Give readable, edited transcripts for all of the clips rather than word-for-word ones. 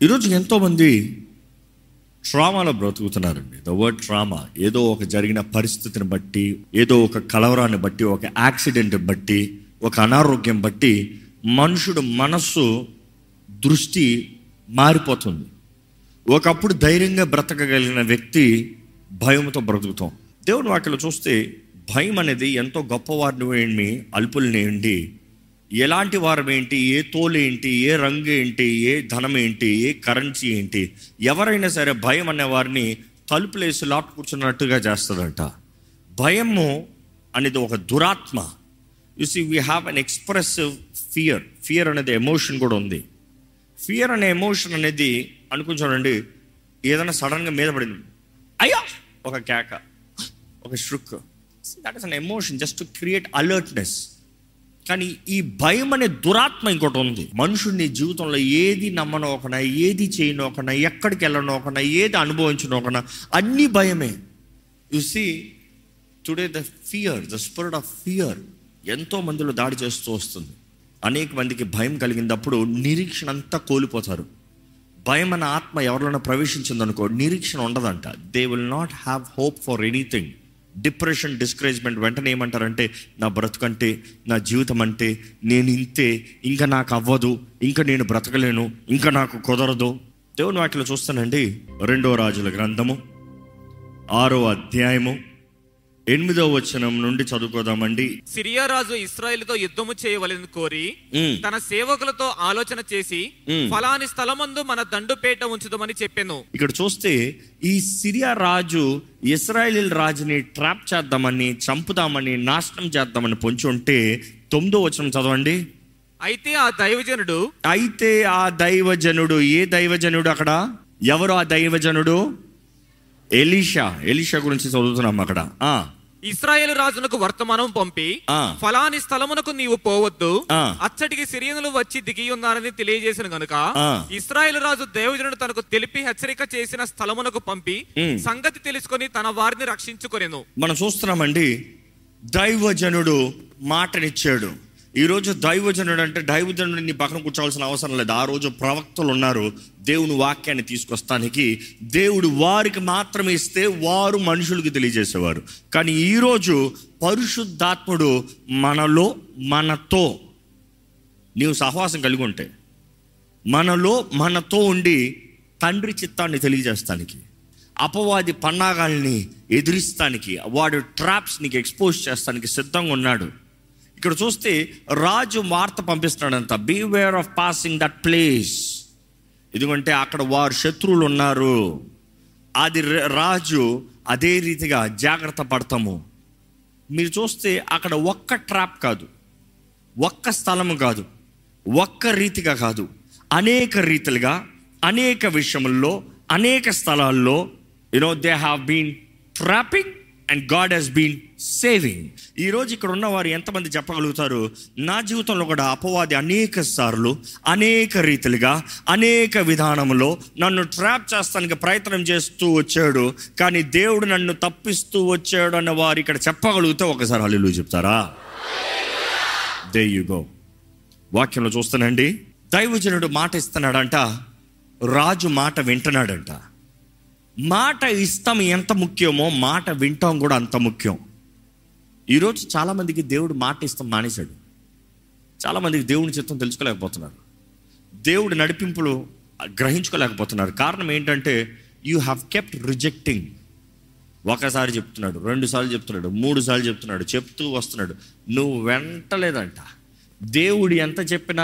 ఈరోజు ఎంతోమంది ట్రామాలో బ్రతుకుతున్నారండి. ద వర్డ్ ట్రామా, ఏదో ఒక జరిగిన పరిస్థితిని బట్టి, ఏదో ఒక కలవరాన్ని బట్టి, ఒక యాక్సిడెంట్ బట్టి, ఒక అనారోగ్యం బట్టి మనుషుడు మనస్సు దృష్టి మారిపోతుంది. ఒకప్పుడు ధైర్యంగా బ్రతకగలిగిన వ్యక్తి భయంతో బ్రతుకుతాం. దేవుని వాక్యలో చూస్తే భయం అనేది ఎంతో గొప్పవారిని ఏంటి, అల్పుల్ని ఏంటి, ఎలాంటి వారం ఏంటి, ఏ తోలు ఏంటి, ఏ రంగు ఏంటి, ఏ ధనం ఏంటి, ఏ కరెన్సీ ఏంటి, ఎవరైనా సరే భయం అనే వారిని తలుపులేసి లాక్ కూర్చున్నట్టుగా చేస్తుందంట. భయము అనేది ఒక దురాత్మ. You see we have an expressive fear. Fear అనేది ఎమోషన్ కూడా ఉంది. ఫియర్ అనే ఎమోషన్ అనేది అనుకుంటానండి, ఏదైనా సడన్గా మీద పడింది, అయ్యా ఒక కేక, ఒక షుక్, that is an emotion just to create alertness. కానీ ఈ భయం అనే దురాత్మ ఇంకోటి ఉంది. మనుషుడిని జీవితంలో ఏది నమ్మనోకనా, ఏది చేయనోకనా, ఎక్కడికి వెళ్ళనోకనా, ఏది అనుభవించనోకనా అన్నీ భయమే. You see today the fear, the spirit of fear ఎంతో మందిలో దాడి చేస్తూ వస్తుంది. అనేక మందికి భయం కలిగినప్పుడు నిరీక్షణ అంతా కోల్పోతారు. భయం అనే ఆత్మ ఎవరిలోనైనా ప్రవేశించిందనుకో నిరీక్షణ ఉండదంట. They will not have hope for anything. Depression, discouragement, వెంటనే ఏమంటారంటే నా బ్రతుకంటే, నా జీవితం అంటే, నేను ఇంతే, ఇంకా నాకు అవ్వదు, ఇంకా నేను బ్రతకలేను, ఇంకా నాకు కుదరదు. దేవుని వాక్యలో చూస్తానండి, 2 రాజుల గ్రంథము 6వ అధ్యాయము 8వ వచనం నుండి చదువుకోదామండి. సిరియా రాజు ఇశ్రాయేలుతో యుద్ధము చేయవలెను కోరి తన సేవకులతో ఆలోచన చేసి ఫలాని స్థలమందు మన దండుపేట ఉంచుదామని చెప్పాను. ఇక్కడ చూస్తే ఈ సిరియా రాజు ఇశ్రాయేల్ రాజుని ట్రాప్ చేద్దామని, చంపుదామని, నాశనం చేద్దామని పొంచి ఉంటే 9వ వచనం చదవండి. అయితే ఆ దైవజనుడు, ఏ దైవజనుడు అక్కడ? ఎవరు ఆ దైవజనుడు? ఎలీషా గురించి చదువుతున్నాం అక్కడ. ఇశ్రాయేలు రాజునకు వర్తమానం పంపి ఫలాని స్థలమునకు నీవు పోవద్దు, అచ్చటికి సిరియనులు వచ్చి దిగి ఉన్నారని తెలియజేసిన గనుక ఇశ్రాయేలు రాజు దైవజనుడు తనకు తెలిపి హెచ్చరిక చేసిన స్థలమునకు పంపి సంగతి తెలుసుకొని తన వారిని రక్షించుకొనెను. మనం చూస్తున్నామండి, దైవజనుడు మాటనిచ్చాడు. ఈరోజు దైవజనుడు అంటే దైవజనుడు నీ పక్కన కూర్చోవాల్సిన అవసరం లేదు. ఆ రోజు ప్రవక్తలు ఉన్నారు దేవుని వాక్యాన్ని తీసుకొస్తానికి. దేవుడు వారికి మాత్రమే ఇస్తే వారు మనుషులకు తెలియజేసేవారు. కానీ ఈరోజు పరిశుద్ధాత్ముడు మనలో, మనతో నీవు సహవాసం కలిగి ఉంటే, మనతో ఉండి తండ్రి చిత్తాన్ని తెలియజేస్తానికి, అపవాది పన్నాగాల్ని ఎదిరిస్తానికి, వాడు ట్రాప్స్ నీకు ఎక్స్పోజ్ చేస్తానికి సిద్ధంగా ఉన్నాడు. ఇక్కడ చూస్తే రాజు వార్త పంపిస్తున్నాడంట, beware of passing that place. ఎందుకంటే అక్కడ వారు శత్రువులు ఉన్నారు. అది రాజు అదే రీతిగా జాగ్రత్త పడతాము. మీరు చూస్తే అక్కడ ఒక్క ట్రాప్ కాదు, ఒక్క స్థలము కాదు, ఒక్క రీతిగా కాదు, అనేక రీతిలుగా, అనేక విషయముల్లో, అనేక స్థలాల్లో they have been trapping and God has been saving. ఈరోజు ఇక్కడ ఉన్నవారు ఎంతమంది చెప్పగలుగుతారు, నా జీవితంలో కూడా అపవాది అనేక సార్లు, అనేక రీతిలుగా, అనేక విధానంలో నన్ను ట్రాప్ చేస్తానికి ప్రయత్నం చేస్తూ వచ్చాడు, కానీ దేవుడు నన్ను తప్పిస్తూ వచ్చాడు అన్న వారు ఇక్కడ చెప్పగలిగితే ఒకసారి హల్లెలూయా చెప్తారా? There you go. వాక్యంలో చూస్తానండి, దైవజనుడు మాట ఇస్తున్నాడంట, రాజు మాట వింటున్నాడంట. మాట ఇస్తాం ఎంత ముఖ్యమో మాట వింటాం కూడా అంత ముఖ్యం. ఈరోజు చాలామందికి దేవుడు మాట ఇస్తాం మానేశాడు. చాలామందికి దేవుని చిత్తం తెలుసుకోలేకపోతున్నారు, దేవుడి నడిపింపులు గ్రహించుకోలేకపోతున్నారు. కారణం ఏంటంటే యూ హ్యావ్ కెప్ట్ రిజెక్టింగ్. ఒకసారి చెప్తున్నాడు, 2 సార్లు చెప్తున్నాడు, 3 సార్లు చెప్తున్నాడు, చెప్తూ వస్తున్నాడు, నువ్వు వెంటలేదంట. దేవుడు ఎంత చెప్పినా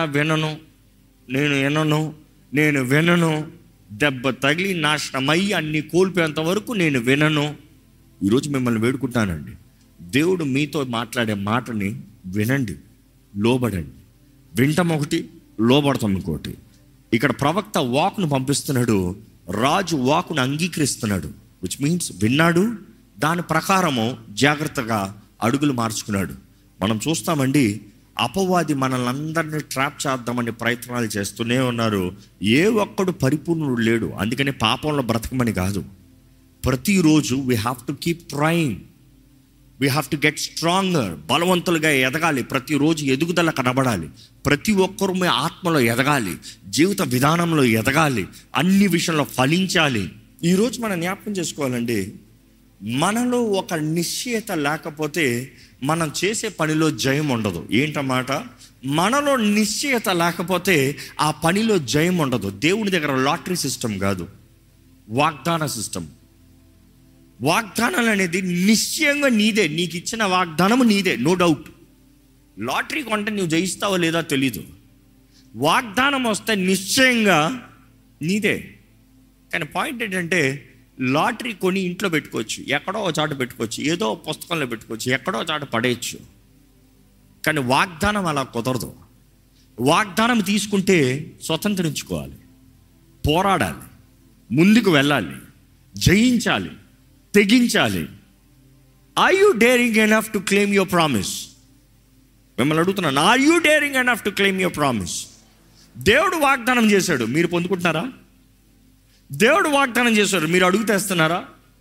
నేను వినను, దెబ్బ తగిలి నాశనమయ్యి అన్ని కోల్పోయేంత వరకు నేను వినను. ఈరోజు మిమ్మల్ని వేడుకుంటానండి, దేవుడు మీతో మాట్లాడే మాటని వినండి, లోబడండి. వింటాం ఒకటి, లోబడతాం ఇంకోటి. ఇక్కడ ప్రవక్త వాక్ను పంపిస్తున్నాడు, రాజు వాకును అంగీకరిస్తున్నాడు, విచ్ మీన్స్ విన్నాడు, దాని ప్రకారము జాగ్రత్తగా అడుగులు మార్చుకున్నాడు. మనం చూస్తామండి, అపవాది మనల్ని అందరినీ ట్రాప్ చేద్దామని ప్రయత్నాలు చేస్తూనే ఉన్నారు. ఏ ఒక్కడు పరిపూర్ణుడు లేడు. అందుకని పాపంలో బ్రతకమని కాదు, ప్రతిరోజు we have to keep trying. We have to get stronger. బలవంతులుగా ఎదగాలి, ప్రతిరోజు ఎదుగుదల కనబడాలి, ప్రతి ఒక్కరు మీ ఆత్మలో ఎదగాలి, జీవిత విధానంలో ఎదగాలి, అన్ని విషయంలో ఫలించాలి. ఈరోజు మనం జ్ఞాపకం చేసుకోవాలండి, మనలో ఒక నిశ్చయత లేకపోతే మనం చేసే పనిలో జయం ఉండదు. ఏంటన్నమాట? మనలో నిశ్చయత లేకపోతే ఆ పనిలో జయం ఉండదు. దేవుని దగ్గర లాటరీ సిస్టమ్ కాదు, వాగ్దాన సిస్టమ్. వాగ్దానాలు అనేది నిశ్చయంగా నీదే, నీకు ఇచ్చిన వాగ్దానము నీదే, నో డౌట్. లాటరీ కొంటే నువ్వు జయిస్తావో లేదో తెలీదు, వాగ్దానం వస్తే నిశ్చయంగా నీదే. కానీ పాయింట్ ఏంటంటే, లాటరీ కొని ఇంట్లో పెట్టుకోవచ్చు, ఎక్కడో ఒక చాట పెట్టుకోవచ్చు, ఏదో పుస్తకంలో పెట్టుకోవచ్చు, ఎక్కడో చాట పడేయచ్చు. కానీ వాగ్దానం అలా కుదరదు. వాగ్దానం తీసుకుంటే స్వతంత్రించుకోవాలి, పోరాడాలి, ముందుకు వెళ్ళాలి, జయించాలి, తెగించాలి. Are you daring enough to claim your promise? మిమ్మల్ని అడుగుతున్నాను, are you daring enough to claim your promise? దేవుడు వాగ్దానం చేశాడు, మీరు పొందుకుంటున్నారా? దేవుడు వాగ్దానం చేశాడు, మీరు అడుగుతేస్తున్నారా?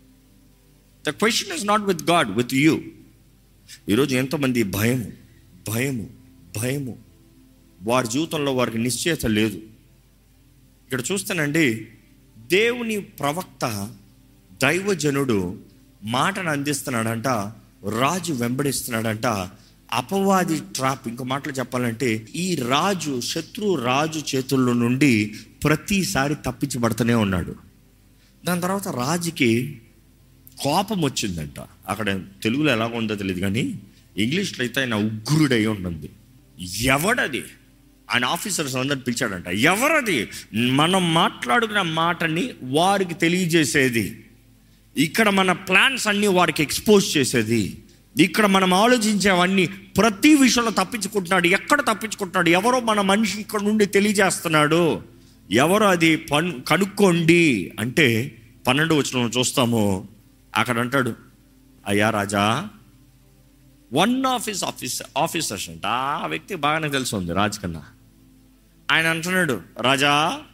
The question is not with God, with you. ఈరోజు ఎంతోమంది భయము భయము భయము, వారి జీవితంలో వారికి నిశ్చయత లేదు. ఇక్కడ చూస్తానండి, దేవుని ప్రవక్త దైవజనుడు మాటను అందిస్తున్నాడంట, రాజు వెంబడిస్తున్నాడంట. అపవాది ట్రాప్, ఇంకో మాటలు చెప్పాలంటే, ఈ రాజు, శత్రు రాజు చేతుల్లో నుండి ప్రతిసారి తప్పించబడుతూనే ఉన్నాడు. దాని తర్వాత రాజుకి కోపం వచ్చిందంట. అక్కడ తెలుగులో ఎలా ఉందో తెలియదు, కానీ ఇంగ్లీష్లో అయితే ఆయన ఉగ్రుడై ఉంటుంది. ఎవడది? ఆయన ఆఫీసర్స్ అందరిని పిలిచాడంట. ఎవరది మనం మాట్లాడుకున్న మాటని వారికి తెలియజేసేది, ఇక్కడ మన ప్లాన్స్ అన్నీ వారికి ఎక్స్పోజ్ చేసేది, ఇక్కడ మనం ఆలోచించేవన్నీ ప్రతి విషయంలో తప్పించుకుంటున్నాడు. ఎక్కడ తప్పించుకుంటున్నాడు? ఎవరో మన మనిషి ఇక్కడ నుండి తెలియజేస్తున్నాడు, ఎవరో అది కనుక్కోండి అంటే 12వ వచనంలో చూస్తాము. అక్కడ అంటాడు, అయ్యా రాజా, వన్ ఆఫ్ హిస్ ఆఫీసర్స్ అంట, ఆ వ్యక్తి బాగానే తెలిసి ఉంది రాజు కన్నా. ఆయన అంటున్నాడు, రాజా,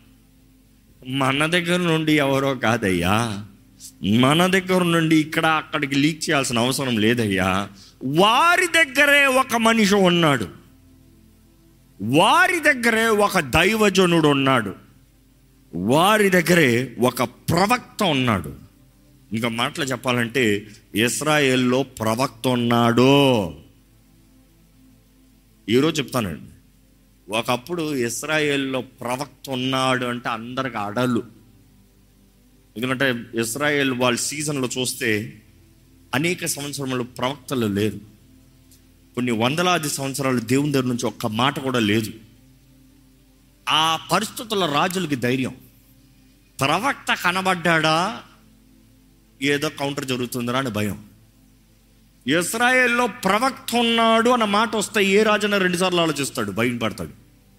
మన దగ్గర నుండి ఎవరో కాదయ్యా, మన దగ్గర నుండి ఇక్కడ అక్కడికి లీక్ చేయాల్సిన అవసరం లేదయ్యా, వారి దగ్గరే ఒక మనిషి ఉన్నాడు, వారి దగ్గరే ఒక దైవజనుడు ఉన్నాడు, వారి దగ్గరే ఒక ప్రవక్త ఉన్నాడు. ఇంకా మాటలు చెప్పాలంటే, ఇశ్రాయేల్లో ప్రవక్త ఉన్నాడు. ఈరోజు చెప్తానండి, ఒకప్పుడు ఇశ్రాయేల్లో ప్రవక్త ఉన్నాడు అంటే అందరికి అడలు. ఎందుకంటే ఇశ్రాయేల్ వాళ్ళ సీజన్లో చూస్తే అనేక సంవత్సరములు ప్రవక్తలు లేరు, కొన్ని వందలాది సంవత్సరాలు దేవుని దగ్గర నుంచి ఒక్క మాట కూడా లేదు. ఆ పరిస్థితుల రాజులకి ధైర్యం, ప్రవక్త కనబడ్డా ఏదో కౌంటర్ జరుగుతుందిరా అని భయం. ఇశ్రాయేల్లో ప్రవక్త ఉన్నాడు అన్న మాట వస్తే ఏ రాజైనా 2 సార్లు ఆలోచిస్తాడు, భయపడతాడు.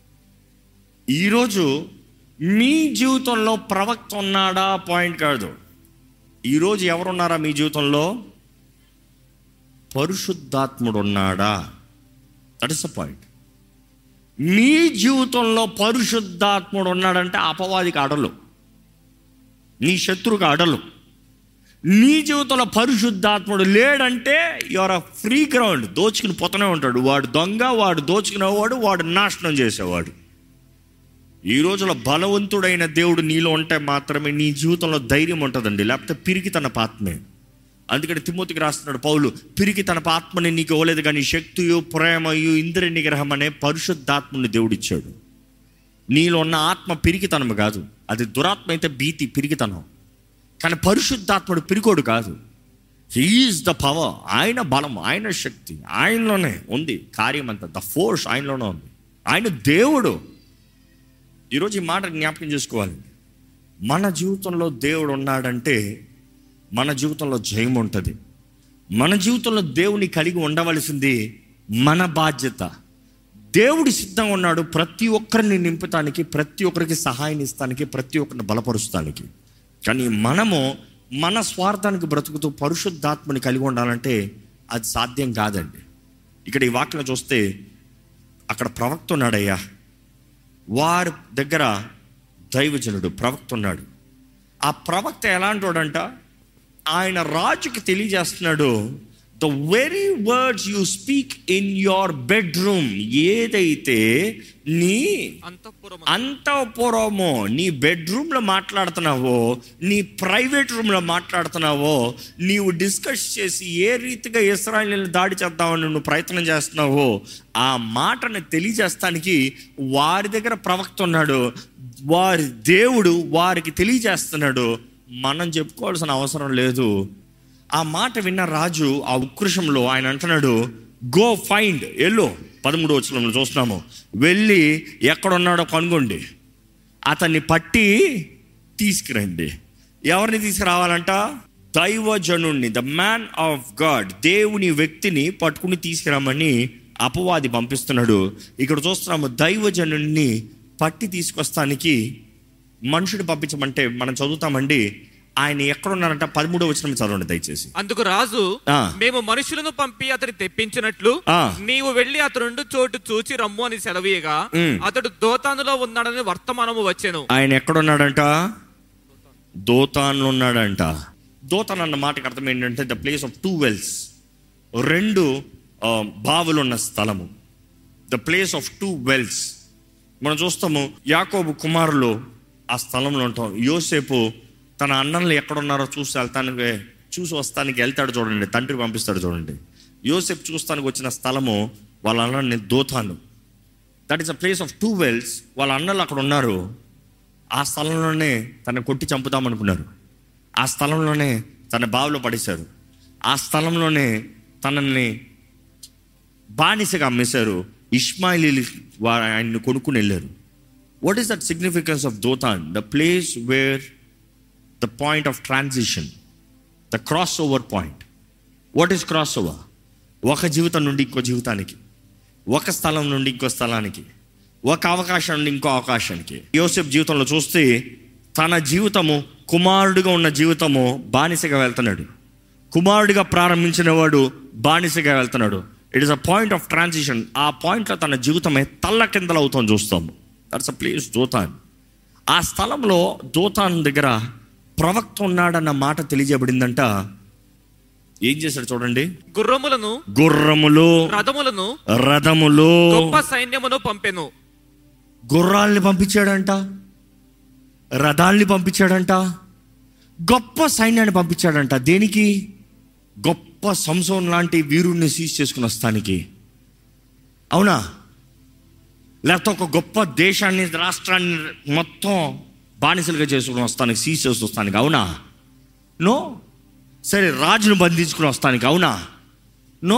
ఈరోజు మీ జీవితంలో ప్రవక్త ఉన్నాడా పాయింట్ కాదు. ఈరోజు ఎవరున్నారా మీ జీవితంలో? పరిశుద్ధాత్ముడు ఉన్నాడా? That is the point. మీ జీవితంలో పరిశుద్ధాత్ముడు ఉన్నాడంటే అపవాదికి అడలు, నీ శత్రువుకి అడలు. నీ జీవితంలో పరిశుద్ధాత్ముడు లేడంటే యువర్ ఫ్రీ గ్రౌండ్, దోచుకుని పోతూనే ఉంటాడు. వాడు దొంగ, వాడు దోచుకునేవాడు, వాడు నాశనం చేసేవాడు. ఈ రోజులో బలవంతుడైన దేవుడు నీలో ఉంటే మాత్రమే నీ జీవితంలో ధైర్యం ఉంటుందండి, లేకపోతే పిరికి తన ఆత్మే. అందుకని తిమోతికి రాస్తున్నాడు పౌలు, పిరికి తన ఆత్మని నీకు ఇవ్వలేదు, కానీ శక్తియు ప్రేమయు ఇంద్రియ నిగ్రహం అనే పరిశుద్ధాత్మని దేవుడు ఇచ్చాడు. నీలో ఉన్న ఆత్మ పిరికితనం కాదు, అది దురాత్మ అయితే భీతి, పిరికితనం. కానీ పరిశుద్ధాత్ముడు పిరికోడు కాదు. హీ ఈజ్ ద పవర్, ఆయన బలం, ఆయన శక్తి ఆయనలోనే ఉంది, కార్యం అంతా, ద ఫోర్స్ ఆయనలోనే ఉంది. ఆయన దేవుడు. ఈరోజు ఈ మాట జ్ఞాపకం చేసుకోవాలి. మన జీవితంలో దేవుడు ఉన్నాడంటే మన జీవితంలో జయం ఉంటుంది. మన జీవితంలో దేవుని కలిగి ఉండవలసింది మన బాధ్యత. దేవుడు సిద్ధంగా ఉన్నాడు ప్రతి ఒక్కరిని నింపటానికి, ప్రతి ఒక్కరికి సహాయం ఇస్తానికి, ప్రతి ఒక్కరిని బలపరుస్తానికి. కానీ మనము మన స్వార్థానికి బ్రతుకుతూ పరిశుద్ధాత్మని కలిగి ఉండాలంటే అది సాధ్యం కాదండి. ఇక్కడ ఈ వాక్యం చూస్తే అక్కడ ప్రవక్త ఉన్నాడయ్యా, వారి దగ్గర దైవజనుడు ప్రవక్త ఉన్నాడు. ఆ ప్రవక్త ఎలాంటి వాడంట, ఆయన రాజుకి తెలియజేస్తున్నాడు, the very words you speak in your bedroom, ఏదైతే నీ అంతఃపురమో, నీ బెడ్రూమ్లో మాట్లాడుతున్నావో, నీ ప్రైవేట్ రూమ్లో మాట్లాడుతున్నావో, నీవు డిస్కస్ చేసి ఏ రీతిగా ఇశ్రాయేలుని దాడి చేద్దామని నువ్వు ప్రయత్నం చేస్తున్నావో, ఆ మాటను తెలియజేస్తానికి వారి దగ్గర ప్రవక్త ఉన్నాడు, వారి దేవుడు వారికి తెలియజేస్తున్నాడు. మనం చెప్పుకోవాల్సిన అవసరం లేదు. ఆ మాట విన్న రాజు ఆ ఉక్రోషంలో ఆయన అంటున్నాడు, గో ఫైండ్, ఎల్లో 13వ వచనంలో చూస్తున్నాము, వెళ్ళి ఎక్కడున్నాడో కనుగొండి, అతన్ని పట్టి తీసుకురండి. ఎవరిని తీసుకురావాలంట? దైవజనుణ్ణి, ద మ్యాన్ ఆఫ్ గాడ్, దేవుని వ్యక్తిని పట్టుకుని తీసుకురామని అపవాది పంపిస్తున్నాడు. ఇక్కడ చూస్తున్నాము, దైవజనుణ్ణి పట్టి తీసుకొస్తానికి మనుషుడు పంపించమంటే మనం చదువుతామండి, ఆయన ఎక్కడున్నారంట? 13వ వచనం చదవండి దయచేసి. అందుకు రాజు, మేము మనుషులను పంపి అతని తెప్పించినట్లు నీవు వెళ్ళి అతడు చోటు చూచి రమ్ము అని సెలవీయగా అతడు దోతానులో ఉన్నాడని వర్తమానము వచ్చెను. ఆయన ఎక్కడున్నాడంట? దోతానులో ఉన్నాడంట. దోతాన్ అన్న మాటకి అర్థం ఏంటంటే ద ప్లేస్ ఆఫ్ 2 wells, 2 బావులు ఉన్న స్థలము, ద ప్లేస్ ఆఫ్ 2 wells. మనం చూస్తాము యాకోబు కుమారులు ఆ స్థలంలో ఉంటాం. యోసేపు తన అన్నలు ఎక్కడున్నారో చూసి వస్తానికి వెళ్తాడు చూడండి, తండ్రి పంపిస్తాడు చూడండి. యోసేపు చూస్తానికి వచ్చిన స్థలము వాళ్ళ అన్నని Dothan. That is a place of 2 wells. వాళ్ళ అన్నలు అక్కడ ఉన్నారు. ఆ స్థలంలోనే తను కొట్టి చంపుదామనుకున్నారు. ఆ స్థలంలోనే తన బావిలో పడేశారు. ఆ స్థలంలోనే తనని బానిసగా అమ్మేశారు. ఇష్మాయిలీలు ఆయన్ని కొనుక్కుని వెళ్ళారు. What is that significance of Dothan? The place where the point of transition, the crossover point. What is crossover? ఒక జీవితం నుండి ఇంకో జీవితానికి, ఒక స్థలం నుండి ఇంకో స్థలానికి, ఒక అవకాశం నుండి ఇంకో అవకాశానికి. యోసేపు జీవితంలో చూస్తే తన జీవితము, కుమారుడిగా ఉన్న జీవితము బానిసగా వెళ్తున్నాడు. కుమారుడిగా ప్రారంభించిన వాడు బానిసగా వెళ్తున్నాడు. It is a point of transition. ఆ పాయింట్లో తన జీవితమే తల్ల కిందలు అవుతాం చూస్తాము. That's a place Dothan. ఆ స్థలంలో దోతాన్ దగ్గర ప్రవక్త ఉన్నాడన్న మాట తెలియజేయబడిందంట. ఏం చేశాడు చూడండి, గుర్రములు రథములు గొప్ప సైన్యమును పంపెను. గుర్రాల్ని పంపించాడంట, రథాల్ని పంపించాడంట, గొప్ప సైన్యాన్ని పంపించాడంట. దేనికి? గొప్ప సంసోన్ లాంటి వీరుణ్ణి సీజ్ చేసుకుని వస్తానికి. అవునా? లేకపోతే ఒక గొప్ప దేశాన్ని, రాష్ట్రాన్ని మొత్తం బానిసలుగా చేసుకుని వస్తానికి, సీజ్ చేసి వస్తానికి. అవునా? నో. సరే, రాజును బంధించుకుని వస్తానికి. అవునా? నో.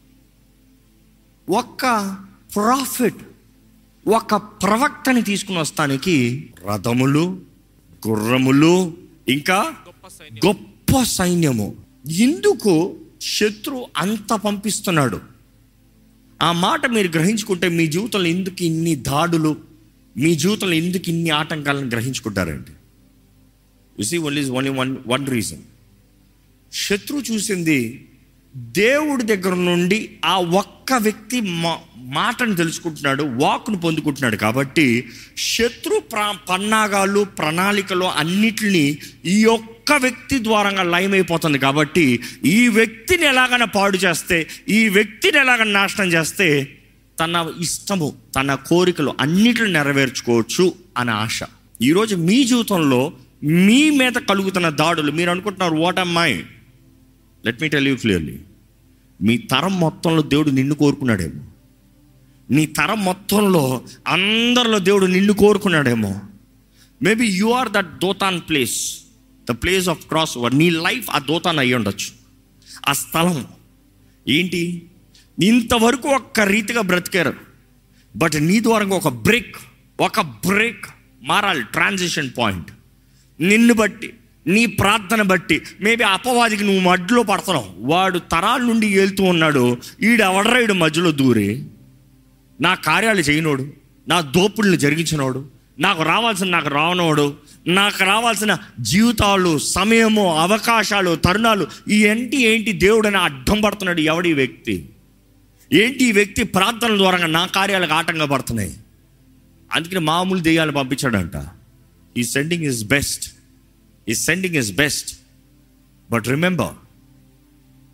ఒక్క ప్రాఫిట్, ఒక ప్రవక్తని తీసుకుని వస్తానికి రథములు, గుర్రములు, ఇంకా గొప్ప సైన్యము. ఎందుకు శత్రు అంత పంపిస్తున్నాడు? ఆ మాట మీరు గ్రహించుకుంటే మీ జీవితంలో ఎందుకు ఇన్ని దాడులు, మీ జీవితంలో ఎందుకు ఇన్ని ఆటంకాలను గ్రహించుకుంటారండి? You see only one reason. శత్రు చూసింది దేవుడి దగ్గర నుండి ఆ ఒక్క వ్యక్తి మాటను తెలుసుకుంటున్నాడు, వాక్ను పొందుకుంటున్నాడు. కాబట్టి శత్రు పన్నాగాలు, ప్రణాళికలు అన్నిటినీ ఈ ఒక్క వ్యక్తి ద్వారంగా లయమైపోతుంది. కాబట్టి ఈ వ్యక్తిని ఎలాగైనా పాడు చేస్తే, ఈ వ్యక్తిని ఎలాగైనా నాశనం చేస్తే తన ఇష్టము, తన కోరికలు అన్నిటిని నెరవేర్చుకోవచ్చు అనే ఆశ. ఈరోజు మీ జీవితంలో మీ మీద కలుగుతున్న దాడులు, మీరు అనుకుంటున్నారు what am my, let me tell you clearly, మీ తరం మొత్తంలో దేవుడు నిన్ను కోరుకున్నాడేమో. నీ తరం మొత్తంలో అందరిలో దేవుడు నిన్ను కోరుకున్నాడేమో. Maybe you are that Dothan place, the place of cross over. నీ లైఫ్ ఆ దోతాన్ అయ్యి ఉండొచ్చు. ఆ స్థలం ఏంటి? ఇంతవరకు ఒక్క రీతిగా బ్రతికారు, బట్ నీ ద్వారా ఒక బ్రేక్ మారాలి. Transition point. నిన్ను బట్టి, నీ ప్రార్థన బట్టి, మేబీ అపవాదికి నువ్వు మధ్యలో పడుతున్నావు. వాడు తరాల నుండి వెళ్తూ ఉన్నాడు, ఈడు మధ్యలో దూరి నా కార్యాలు చేయనోడు, నా దోపుల్ని జరిగించినోడు, నాకు రావనోడు, నాకు రావాల్సిన జీవితాలు, సమయము, అవకాశాలు, తరుణాలు ఏంటి దేవుడని అడ్డం పడుతున్నాడు. ఎవడి వ్యక్తి? ఏంటి ఈ వ్యక్తి ప్రార్థనల ద్వారా నా కార్యాలకు ఆటంగా పడుతున్నాయి. అందుకని మామూలు దెయ్యాలు పంపించాడంట. ఈ sending is best. But remember,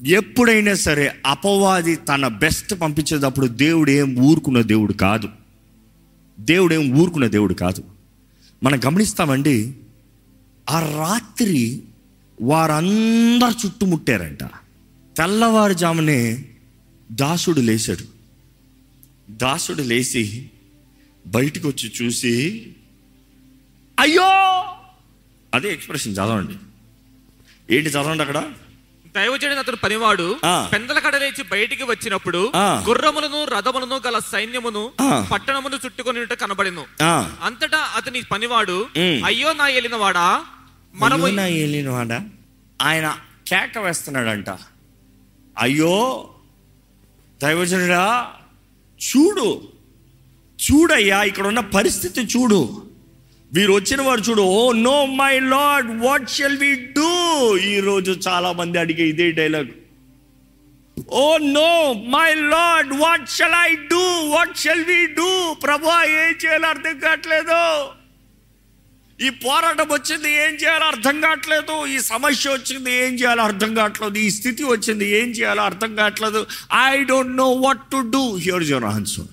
ఎప్పుడైనా సరే అపవాది తన బెస్ట్ పంపించేటప్పుడు దేవుడు ఏం ఊరుకున్న దేవుడు కాదు. దేవుడు ఏం ఊరుకున్న దేవుడు కాదు. మనం గమనిస్తామండి, ఆ రాత్రి వారందరు చుట్టుముట్టారంట. తెల్లవారుజామునే దాసుడు లేచాడు. దాసుడు లేచి బయటకు వచ్చి చూసి, అయ్యో, అదే ఎక్స్ప్రెషన్ చదవండి. ఏంటి చదవండి అక్కడ? దైవజనుడు అతడు పనివాడు పెందల కడలేచి బయటికి వచ్చినప్పుడు గుర్రములను రథములను గల సైన్యమును పట్టణమును చుట్టుకొని కనబడెను. అంతటా అతని పనివాడు, అయ్యో నా ఏలినవాడా, మనము నా ఏలినవాడా, ఆయన కేక వేస్తున్నాడంట. అయ్యో దైవజనుడా, చూడయ్యా, ఇక్కడ ఉన్న పరిస్థితి చూడు, వీరు వచ్చిన వారు చూడు. Oh no my Lord, what shall we do? ఈరోజు చాలా మంది అడిగే ఇదే dialogue. Oh no my Lord, what shall I do, what shall we do? ప్రభువా, ఏం చేయాలో అర్థం కావట్లేదు. ఈ పోరాటం వచ్చింది, ఏం చేయాలో అర్థం కావట్లేదు. ఈ సమస్య వచ్చింది, ఏం చేయాలో అర్థం కావట్లేదు. ఈ స్థితి వచ్చింది, ఏం చేయాలో అర్థం కావట్లేదు. I don't know what to do. Here is your answer.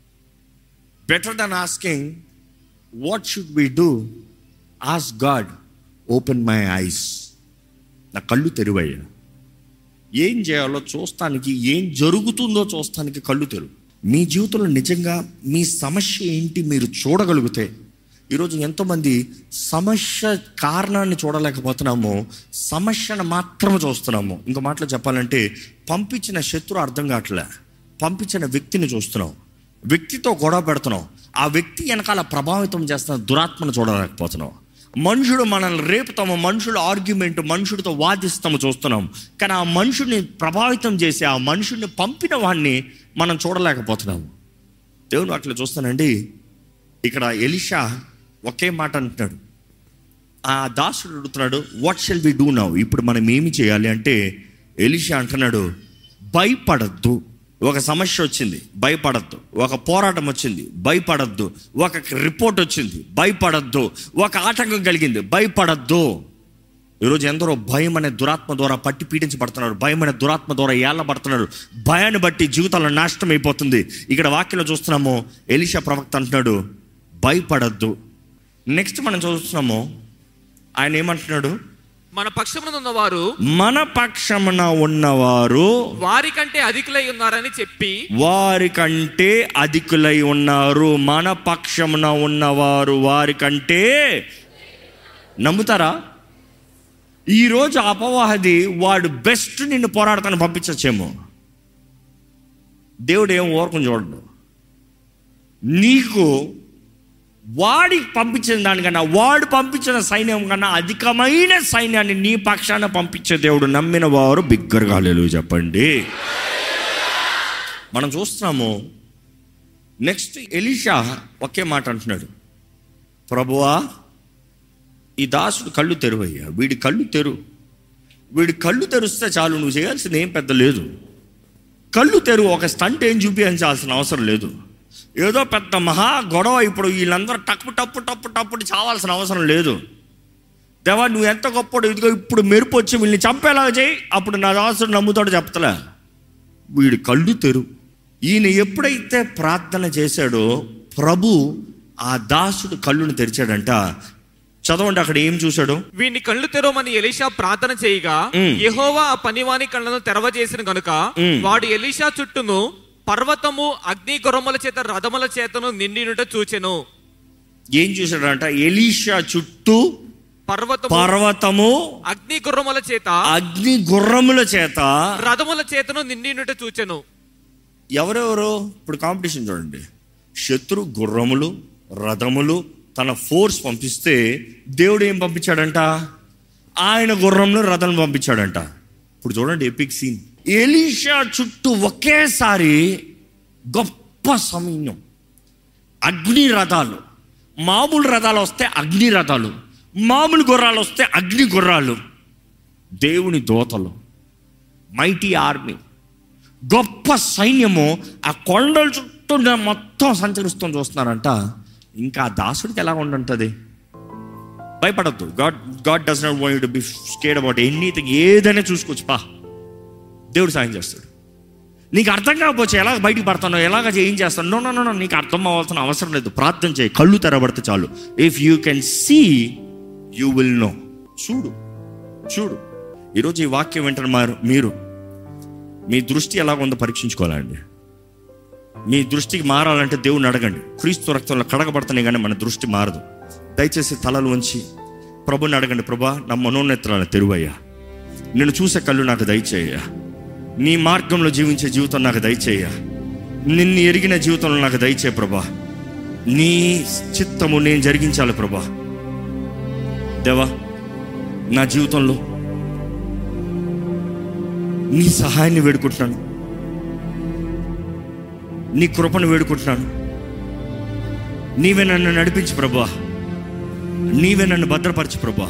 Better than asking what should we do? Ask God, open my eyes. నా కళ్ళు తెరువయ్యా, ఏం చేయాలో చూస్తానికి, ఏం జరుగుతుందో చూస్తానికి కళ్ళు తెరువు. మీ జీవితంలో నిజంగా మీ సమస్య ఏంటి మీరు చూడగలిగితే, ఈరోజు ఎంతోమంది సమస్య కారణాన్ని చూడలేకపోతున్నాము, సమస్యను మాత్రమే చూస్తున్నాము. ఇంకో మాటలో చెప్పాలంటే, పంపించిన శత్రువు అర్థం కావట్లే, పంపించిన వ్యక్తిని చూస్తున్నాం, వ్యక్తితో గొడవ పెడుతున్నాం, ఆ వ్యక్తి వెనకాల ప్రభావితం చేస్తున్న దురాత్మను చూడలేకపోతున్నాం. మనుషుడు మనల్ని రేపుతాము, మనుషుడు ఆర్గ్యుమెంట్, మనుషుడితో వాదిస్తాము చూస్తున్నాం. కానీ ఆ మనుషుడిని ప్రభావితం చేసి ఆ మనుషుడిని పంపిన వాడిని మనం చూడలేకపోతున్నాము. దేవుని అట్లా చూస్తానండి. ఇక్కడ ఎలీషా ఒకే మాట అంటున్నాడు. ఆ దాసుడు అడుగుతున్నాడు, what shall we do now? ఇప్పుడు మనం ఏమి చేయాలి అంటే, ఎలీషా అంటున్నాడు, భయపడద్దు. ఒక సమస్య వచ్చింది, భయపడద్దు. ఒక పోరాటం వచ్చింది, భయపడద్దు. ఒక రిపోర్ట్ వచ్చింది, భయపడద్దు. ఒక ఆటంకం కలిగింది, భయపడద్దు. ఈరోజు ఎందరో భయం అనే దురాత్మ ద్వారా పట్టి పీడించబడుతున్నారు, భయం అనే దురాత్మ ద్వారా ఏళ్ళబడుతున్నారు. భయాన్ని బట్టి జీవితాల్లో నాశనం అయిపోతుంది. ఇక్కడ వాక్యంలో చూస్తున్నాము, ఎలీషా ప్రవక్త అంటున్నాడు, భయపడద్దు. నెక్స్ట్ మనం చూస్తున్నాము, ఆయన ఏమంటున్నాడు? మన పక్షమున ఉన్నవారు, మన పక్షమున ఉన్నవారు వారికంటే అధికులై ఉన్నారని చెప్పి, వారికంటే అధికులై ఉన్నారు. మన పక్షమున ఉన్నవారు వారికంటే. నమ్ముతారా? ఈరోజు అపవాది వాడు బెస్ట్ నిన్ను పోరాడతాను పంపించచ్చేమో. దేవుడు ఏం ఓరకం చూడడు. నీకు వాడికి పంపించిన దానికన్నా, వాడు పంపించిన సైన్యం కన్నా అధికమైన సైన్యాన్ని నీ పక్షాన పంపించే దేవుడు. నమ్మిన వారు బిగ్గరగా హల్లెలూయా చెప్పండి. మనం చూస్తున్నాము. నెక్స్ట్ ఎలీషా ఒకే మాట అంటున్నాడు, ప్రభువా, ఈ దాసుడు కళ్ళు తెరువయ్యా, వీడి కళ్ళు తెరిస్తే చాలు, నువ్వు చేయాల్సింది ఏం పెద్ద లేదు. కళ్ళు తెరువు, ఒక స్టంట్ ఏం చూపించాల్సిన అవసరం లేదు. ఏదో పెద్ద మహా గొడవ ఇప్పుడు వీళ్ళందరూ టప్పు చావాల్సిన అవసరం లేదు. దేవా, నువ్వు ఎంత గొప్పడు, ఇదిగో ఇప్పుడు మెరుపు వచ్చి వీళ్ళని చంపేలాగా చేయి, అప్పుడు నా దాసుడు నమ్ముతాడు. చెప్తలే, వీడి కళ్ళు తెరు. ఈయన ఎప్పుడైతే ప్రార్థన చేశాడో ప్రభు ఆ దాసుడు కళ్ళును తెరిచాడంట. చదవండి, అక్కడ ఏం చూశాడు? వీడిని కళ్ళు తెరవమని ఎలీషా ప్రార్థన చేయగా, యెహోవా ఆ పనివాని కళ్ళను తెరవజేసిన గనుక వాడు ఎలీషా చుట్టూను పర్వతము అగ్ని గుర్రముల చేత రథముల చేతను నిండినుట చూచెను. ఏం చూశాడంట? ఎలీషా చుట్టూ పర్వతము అగ్ని గుర్రముల చేత రథముల చేతను నిండినుట చూచెను. ఎవరెవరు? ఇప్పుడు కాంపిటీషన్ చూడండి. శత్రు గుర్రములు, రథములు, తన ఫోర్స్ పంపిస్తే దేవుడు ఏం పంపించాడంట? ఆయన గుర్రంలో రథం పంపించాడంట. ఇప్పుడు చూడండి ఎపిక్ సీన్. ఎలీషా చుట్టూ ఒకేసారి గొప్ప సైన్యం, అగ్ని రథాలు. మామూలు రథాలు వస్తే అగ్ని రథాలు, మామూలు గుర్రాలు వస్తే అగ్ని గుర్రాలు. దేవుని దూతలు, మైటీ ఆర్మీ, గొప్ప సైన్యము ఆ కొండల చుట్టూ మొత్తం సంచరిస్తూ చూస్తున్నారంట. ఇంకా దాసుడికి ఎలా ఉండుంటుంది? భయపడద్దు. God does not want you to be scared about anything. ఏదైనా చూసుకోవచ్చు. దేవుడు సాయం చేస్తాడు. నీకు అర్థం కాకపోతే ఎలాగ బయటికి పడతానో, ఎలాగ ఏం చేస్తాను, నో నో నో, నీకు అర్థం అవ్వాల్సిన అవసరం లేదు. ప్రార్థన చేయి, కళ్ళు తెరబడితే చాలు. If you can see you will know. చూడు. ఈరోజు ఈ వాక్యం వింటున్న మీరు మీ దృష్టి ఎలాగ ఉందో పరీక్షించుకోవాలండి. మీ దృష్టికి మారాలంటే దేవుని అడగండి. క్రీస్తు రక్తంలో కడగబడుతున్నాయి కానీ మన దృష్టి మారదు. దయచేసి తలలు ఉంచి ప్రభుని అడగండి. ప్రభా, నా మనోనేత్రాలను తెరువయ్యా, నేను చూసే కళ్ళు నాకు దయచేయ్యా, నీ మార్గంలో జీవించే జీవితం నాకు దయచేయ్యా, నిన్ను ఎరిగిన జీవితంలో నాకు దయచే ప్రభా, నీ చిత్తము నేను జరిగించాలి ప్రభా. దేవా, నా జీవితంలో నీ సహాయాన్ని వేడుకుంటున్నాను, నీ కృపను వేడుకుంటున్నాను. నీవే నన్ను నడిపించు ప్రభా, నీవే నన్ను భద్రపరచు ప్రభా.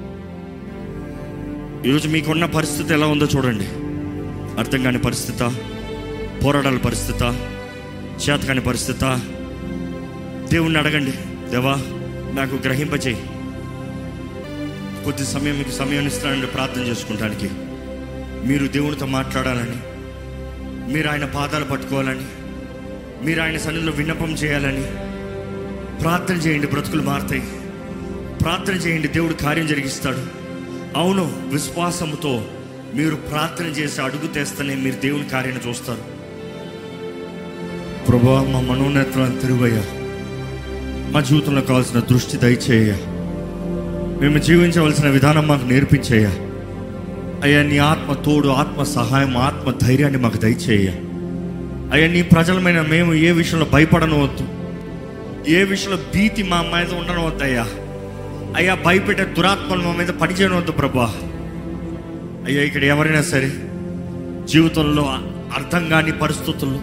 ఈరోజు మీకున్న పరిస్థితి ఎలా ఉందో చూడండి. అర్థం కాని పరిస్థితి, పోరాడాల పరిస్థితి, చేతకాని పరిస్థితి, దేవుణ్ణి అడగండి. దేవా, నాకు గ్రహింపచేయి. కొద్ది సమయం మీకు సమయం ఇస్తానండి ప్రార్థన చేసుకుంటానికి. మీరు దేవునితో మాట్లాడాలని, మీరు ఆయన పాదాలు పట్టుకోవాలని, మీరు ఆయన సన్నిధిలో విన్నపం చేయాలని ప్రార్థన చేయండి. బ్రతుకులు మారుతాయి. ప్రార్థన చేయండి, దేవుడు కార్యం జరిగిస్తాడు. అవును, విశ్వాసంతో మీరు ప్రార్థన చేసి అడుగు తెస్తేనే మీరు దేవుని కార్యాన్ని చూస్తారు. ప్రభువా, మా మనోనేత్రాలను తెరువయ్యా, మా జీవితంలో కావాల్సిన దృష్టి దయచేయ్యా, మేము జీవించవలసిన విధానం మాకు నేర్పించేయ్యా. అయ్యా, నీ ఆత్మ తోడు, ఆత్మ సహాయం, ఆత్మ ధైర్యాన్ని మాకు దయచేయ్యా. అయ్యా, నీ ప్రజలమైన మేము ఏ విషయంలో భయపడనవద్దు, ఏ విషయంలో భీతి మా మీద ఉండనవద్దు అయ్యా. అయ్యా, భయపెట్టే దురాత్మలు మా మీద పనిచేయనవద్దు ప్రభా. అయ్యా, ఇక్కడ ఎవరైనా సరే జీవితంలో అర్థం కాని పరిస్థితుల్లో,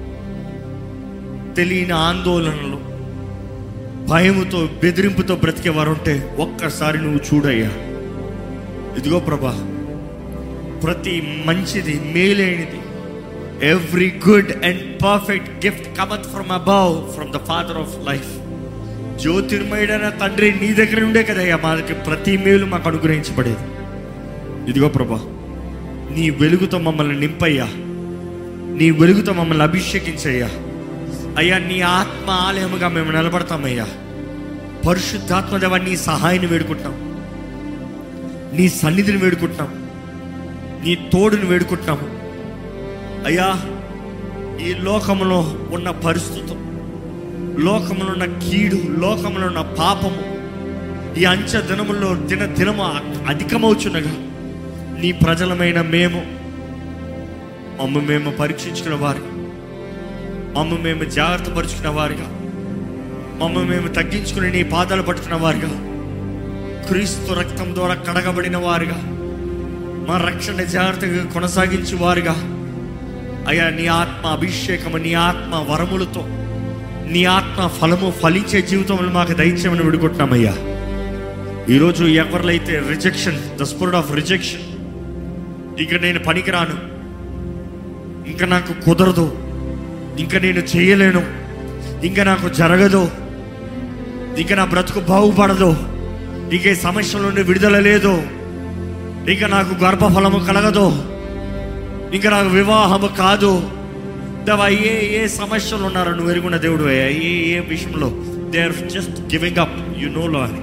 తెలియని ఆందోళనలు, భయముతో, బెదిరింపుతో బ్రతికేవారు ఉంటే ఒక్కసారి నువ్వు చూడయ్యా. ఇదిగో ప్రభా, ప్రతి మంచిది, మేలైనది, every good and perfect gift cometh from above, from the father of life. జ్యోతిర్మయుడైన తండ్రి నీ దగ్గర ఉండే కదయ్యా మాకు ప్రతి మేలు మాకు అనుగ్రహించబడేది. ఇదిగో ప్రభా, నీ వెలుగుతో మమ్మల్ని నింపయ్యా, నీ వెలుగుతో మమ్మల్ని అభిషేకించయ్యా. అయ్యా, నీ ఆత్మ ఆలయముగా మేము నిలబడతామయ్యా. పరిశుద్ధాత్మ దేవా, నీ సహాయాన్ని వేడుకుంటున్నాం, నీ సన్నిధిని వేడుకుంటున్నాం, నీ తోడుని వేడుకుంటున్నాము. అయ్యా, ఈ లోకంలో ఉన్న పరిస్థితులు, లోకంలో ఉన్న కీడు, లోకంలో ఉన్న పాపము, ఈ అంచె దినములో దినము అధికమవుచున్నగా నీ ప్రజలమైన మేము పరీక్షించుకున్న వారిగా, మేము జాగ్రత్త పరుచుకున్న వారిగా, మేము తగ్గించుకుని నీ పాదాలు పట్టుకున్న వారిగా, క్రీస్తు రక్తం ద్వారా కడగబడిన వారిగా, మా రక్షణ జాగ్రత్తగా కొనసాగించే వారిగా అయ్యా, నీ ఆత్మ అభిషేకము, నీ ఆత్మ వరములతో, నీ ఆత్మ ఫలము ఫలించే జీవితంలో మాకు దయచేయమని విడుకుంటున్నామయ్యా. ఈరోజు ఎవరిలైతే rejection, the spirit of rejection, ఇక నేను పనికిరాను, ఇంకా నాకు కుదరదు, ఇంకా నేను చేయలేను, ఇంకా నాకు జరగదు, ఇంకా నా బ్రతుకు బాగుపడదు, ఇక ఈ సమస్యల నుండి విడుదల లేదు, ఇంకా నాకు గర్భఫలము కలగదు, ఇంకా నాకు వివాహము కాదు, దేవా, ఏ సమస్యలు ఉన్నారో నువ్వు ఎరుగున్న దేవుడు. ఏ విషయంలో they are just giving up, you know Lord.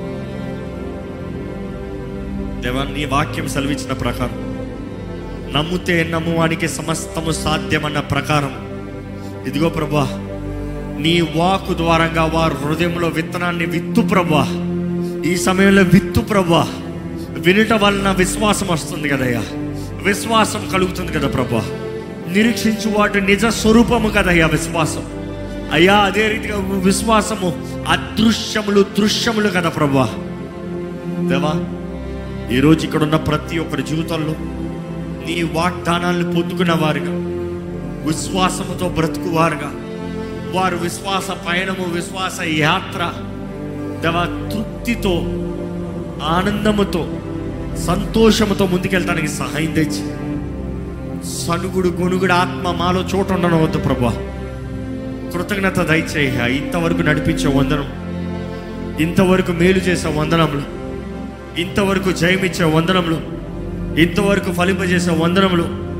దేవా, నీ వాక్యం సెలవిచ్చిన ప్రకారం, నమ్మితే నమ్మువానికి సమస్తము సాధ్యమన్న ప్రకారం, ఇదిగో ప్రభా, నీ వాక్కు ద్వారంగా వారు హృదయంలో విత్తనాన్ని విత్తు ప్రభా. ఈ సమయంలో విత్తు ప్రభా. వినుట వలన విశ్వాసం వస్తుంది కదయ్యా, విశ్వాసం కలుగుతుంది కదా ప్రభా. నిరీక్షించు వాటి నిజ స్వరూపము కదయ్యా విశ్వాసం. అయ్యా, అదే రీతిగా విశ్వాసము అదృశ్యములు దృశ్యములు కదా ప్రభా. దేవా, ఈరోజు ఇక్కడ ఉన్న ప్రతి ఒక్కరి జీవితంలో నీ వాగ్దానాలను పొందుకున్న వారుగా, విశ్వాసముతో బ్రతుకువారుగా, వారు విశ్వాస పయనము, విశ్వాస యాత్ర దేవా, తృప్తితో, ఆనందముతో, సంతోషముతో ముందుకెళ్తానికి సహాయం తెచ్చి, సనుగుడు గొనుగుడు ఆత్మ మాలో చోటు ఉండనవద్దు ప్రభా. కృతజ్ఞత దయచేయ. ఇంతవరకు నడిపించే వందనం, ఇంతవరకు మేలు చేసే వందనములు, ఇంతవరకు జయమిచ్చే వందనములు, ఇంతవరకు ఫలింపజేసే వందనములు,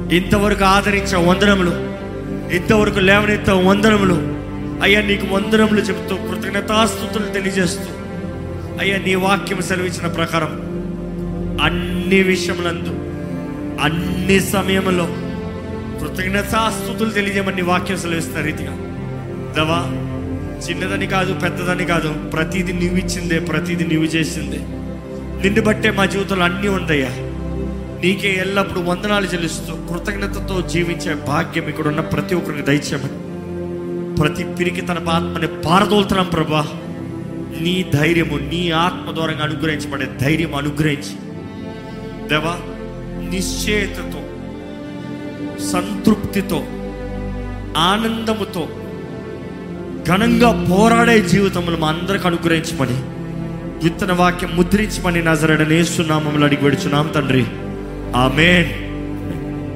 ఇంతవరకు ఆదరించే వందనములు, ఇంతవరకు లేవనెత్త వందనములు అయ్యా. నీకు వందనములు చెబుతూ కృతజ్ఞతాస్తుతులు తెలియజేస్తూ అయ్యా, నీ వాక్యం సెలవిచ్చిన ప్రకారం అన్ని విషయములందు అన్ని సమయంలో కృతజ్ఞతాస్తుతులు తెలియజేయమని నీ వాక్యం సెలవిస్తున్న రీతిగా దేవా, చిన్నదని కాదు పెద్దదని కాదు, ప్రతిదీ నువ్వు ఇచ్చిందే, ప్రతిదీ నువ్వు చేసిందే. నిన్ను బట్టే మా జీవితంలో అన్నీ ఉందయ్యా. నీకే ఎల్లప్పుడూ వందనాలు చెల్లిస్తూ కృతజ్ఞతతో జీవించే భాగ్యం ఇక్కడ ఉన్న ప్రతి ఒక్కరికి దయచేయమని, ప్రతి పిరికి తన ఆత్మని పారదోలుతున్నాం ప్రభా. నీ ధైర్యము, నీ ఆత్మ ద్వారా అనుగ్రహించబడే ధైర్యం అనుగ్రహించి దేవా, నిశ్చయతతో, సంతృప్తితో, ఆనందముతో ఘనంగా పోరాడే జీవితంలో మా అందరికి అనుగ్రహించమని, విత్తన వాక్యం ముద్రించమని నజరేయుడైన యేసు నామములో అడిగి వేడుచున్నాం తండ్రి. ఆమేన్.